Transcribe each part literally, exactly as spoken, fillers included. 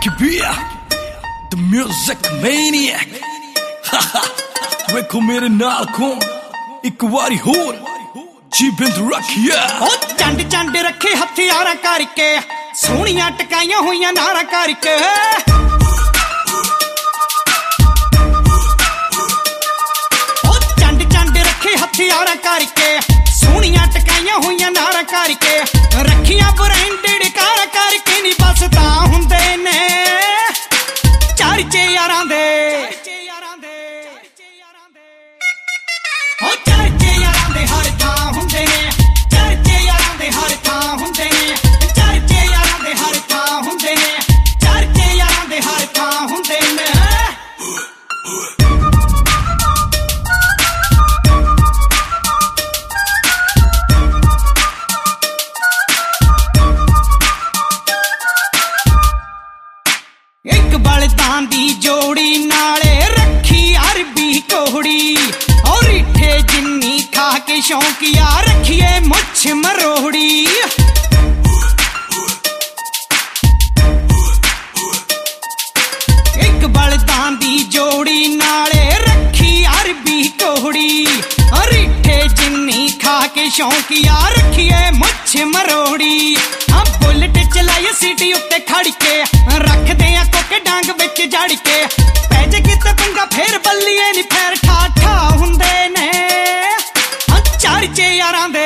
Ricky B, the music maniac. ਵੇਖੋ ਮੇਰੇ ਨਾਲ ਕੌਣ ਇੱਕ ਵਾਰੀ ਹੋਰ ਜੀਬਿੰਦ ਰੱਖਿਆ ਉਹ ਚੰਡ ਚੰਡ ਰੱਖੇ ਹਥਿਆਰਾਂ ਕਰਕੇ ਸੋਹਣੀਆਂ ਟਕਾਈਆਂ ਹੋਈਆਂ ਨਾਰਾਂ ਕਰਕੇ ਉਹ ਚੰਡ ਚੰਡ ਰੱਖੇ ਹਥਿਆਰਾਂ ਕਰਕੇ ਸੋਹਣੀਆਂ ਟਕਾਈਆਂ ਹੋਈਆਂ ਨਾਰਾਂ ਕਰਕੇ ਰੱਖੀਆਂ ਬ੍ਰਾਂਡਡ ਕਾਰਾਂ ਕਰਕੇ ਨਹੀਂ ਬਸ ਤਾਂ ਹੁੰਦੇ ਨੇ ਚਰਚੇ ਯਾਰਾਂ ਦੇ ਉਹ ਚਰਚੇ ਯਾਰਾਂ ਦੇ ਹਰ ਥਾਂ ਹੁੰਦੇ ਨੇ ਚਰਚੇ ਯਾਰਾਂ ਦੇ ਹਰ ਥਾਂ ਹੁੰਦੇ ਨੇ ਚਰਚੇ ਯਾਰਾਂ ਦੇ ਹਰ ਥਾਂ ਹੁੰਦੇ ਨੇ ਚਰਚੇ ਯਾਰਾਂ ਦੇ ਹਰ ਥਾਂ ਹੁੰਦੇ ਨੇ ਇੱਕ ਬਲਦਾਂ ਦੀ ਜੋੜੀ ਨਾਲੇ ਰੱਖੀ ਅਰਬੀ ਕੋਹੜੀ ਔਰ ਇੱਥੇ ਜਿੰਨੀ ਖਾ ਕੇ ਸ਼ੌਂਕੀਆ ਰੱਖੀਏ ਮੁੱਛ ਮਰੋੜੀ ਇੱਕ ਬਲਦਾਂ ਦੀ ਜੋੜੀ ਨਾਲੇ ਰੱਖੀ ਅਰਬੀ ਕੋਹੜੀ ਔਰ ਇੱਥੇ ਜਿੰਨੀ ਖਾ ਕੇ ਸ਼ੌਂਕੀਆ ਰੱਖੀਏ ਮੁੱਛ ਮਰੋੜੀ ਆ ਬੁਲਟ ਚਲਾਈਏ ਸਿਟੀ ਉੱਤੇ ਖੜ ਕੇ ਰੱਖਦੇ ਆ ਕੋਕੇ ਡਾਂਗ ਵਿੱਚ ਜੜ ਕੇ ਪੈ ਜੇ ਕਿਤੇ ਪੰਗਾ ਫੇਰ ਬੱਲੀਏ ਨੀ ਫੇਰ ਠਾ ਠਾ ਹੁੰਦੇ ਨੇ ਆ ਚਰਚੇ ਯਾਰਾਂ ਦੇ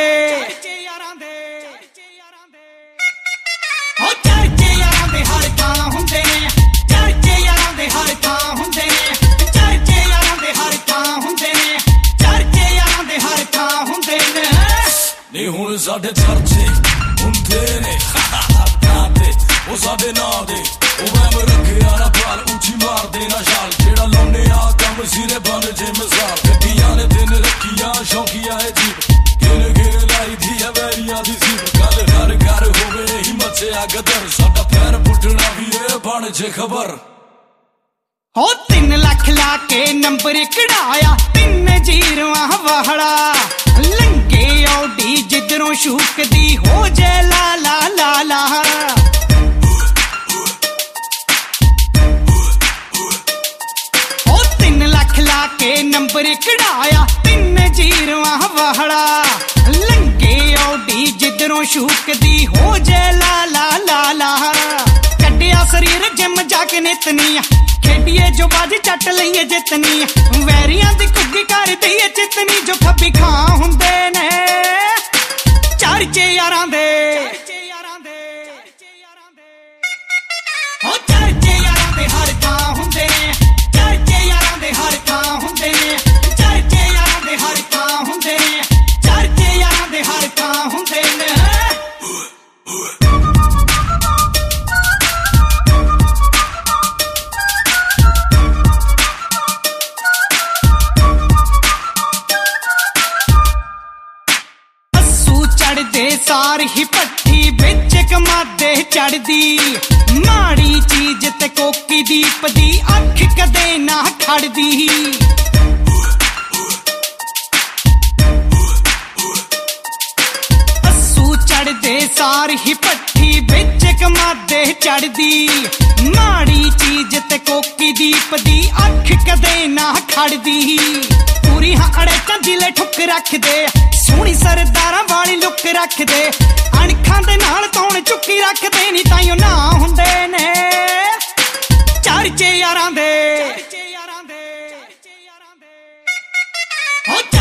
ਉਹ ਚਰਚੇ ਯਾਰਾਂ ਦੇ ਹਰ ਥਾਂ ਹੁੰਦੇ ਨੇ ਚਰਚੇ ਯਾਰਾਂ ਦੇ ਹਰ ਥਾਂ ਹੁੰਦੇ ਨੇ ਚਰਚੇ ਯਾਰਾਂ ਦੇ ਹਰ ਥਾਂ ਹੁੰਦੇ ਨੇ ਚਰਚੇ ਯਾਰਾਂ ਦੇ ਹਰ ਥਾਂ ਹੁੰਦੇ ਨੇ ਨਹੀਂ ਹੁਣ ਸਾਡੇ ਚਰਚੇ ਹੁੰਦੇ ਨੇ ਉਹ ਸਾਡੇ ਨਾਂ ਦੇ ਉਹ ਮੈਂ ਰੱਖਿਆ ਨਾ ਪਾਲ ਉੱਚੀ ਮਾਰਦੇ ਨਾ ਛਾਲ ਜਿਹੜਾ ਲਾਉਨੇ ਆ ਕੰਮ ਸਿਰੇ ਬਣ ਜੇ ਮਿਸਾਲ ਗੱਡੀਆਂ ਨੇ ਦਿਨ ਰੱਖੀਆਂ ਸ਼ੌਂਕੀਆਂ ਏ ਜੀਬ ਗਿਰ ਗਿਰ ਲਾਈ ਦੀ ਹੈ ਵੈਰੀਆਂ ਦੀ ਸੀਬ ਗੱਲ ਘਰ ਘਰ ਹੋਵੇ ਹੀ ਮੱਚਿਆ ਗਦਰ ਸਾਡਾ ਪੈਰ ਪੁੱਟਣਾ ਵੀ ਇਹ ਬਣ ਜੇ ਖਬਰ ਹੋ ਤਿੰਨ ਲੱਖ ਲਾ ਕੇ ਨੰਬਰ ਕਢਾਇਆ ਤਿੰਨ ਜੀਰਵਾਂ ਵਾਹੜਾ ਲੰਗੇ ਔਡੀ ਜਿੱਧਰੋਂ ਸ਼ੂਕਦੀ ਹੋ ਜੇ ਲਾ ਲਾ ਲਾ ਲਾ ਲਾ ਕੇ ਨੰਬਰ ਕਢਾਇਆ ਤਿੰਨ ਜੀਰਵਾਂ ਵਾਹੜਾ ਲੰਗੇ ਔਡੀ ਜਿੱਧਰੋਂ ਸ਼ੂਕਦੀ ਹੋ ਜੇ ਲਾ ਲਾ ਲਾ ਲਾ ਕੱਢਿਆ ਸਰੀਰ ਜਿਮ ਜਾ ਕੇ ਨਿਤਨੀ ਖੇਡੀਏ ਜੋ ਬਾਜੀ ਚੱਟ ਲਈਏ ਜਿੱਤਨੀ ਵੈਰੀਆਂ ਦੀ ਕੁੱਗੀ ਕਰ ਦਈਏ ਚਿਤਨੀ ਜੋ ਖੱਬੀ ਖਾਂ ਹੁੰਦੇ ਨੇ ਚਰਚੇ ਯਾਰਾਂ ਦੇ ਉਹ ਚਰਚੇ ਯਾਰਾਂ ਦੇ ਹਰ ਥਾਂ ਹੁੰਦੇ ਨੇ ਚਰਚੇ ਯਾਰਾਂ ਦੇ ਹਰ ਥਾਂ ਹੁੰਦੇ ਨੇ ਚਰਚੇ ਯਾਰਾਂ ਦੇ ਹਰ ਥਾਂ ਹੁੰਦੇ ਨੇ ਚਰਚੇ ਯਾਰਾਂ ਦੇ ਹਰ ਥਾਂ ਹੁੰਦੇ ਨੇ ਅੱਸੂ ਚੜਦੇ ਸਾਰ ਹੀ ਭੱਠੀ ਵਿੱਚ ਕਮਾਦੇ ਚੜਦੀ ਮਾੜੀ ਚੀਜ਼ ਤੇ ਕੋਕੀ ਦੀਪ ਦੀ ਅੱਖ ਕਦੇ ਨਾ ਖੜਦੀ ਅੱਸੂ ਚੜਦੇ ਸਾਰ ਹੀ ਭੱਠੀ ਵਿੱਚ ਕਮਾਦੇ ਚੜਦੀ ਮਾੜੀ ਚੀਜ਼ ਤੇ ਕੋਕੀ ਦੀਪ ਦੀ ਅੱਖ ਕਦੇ ਨਾ ਖੜਦੀ ਪੂਰੀ ਹੜੇ ਚੰਦੀਲੇ ਠੁੱਕ ਰੱਖਦੇ ਸੋਹਣੀ ਸਰਦਾਰਾਂ ਵਾਲੀ ਲੁੱਕ ਰੱਖਦੇ ਅਣਖਾਂ ਦੇ ਨਾਲ ਤੌਣ ਚੁੱਕੀ ਰੱਖਦੇ ਨੀ ਤਾਈਓ ਨਾ ਹੁੰਦੇ ਨੇ ਚਰਚੇ ਯਾਰਾਂ ਦੇ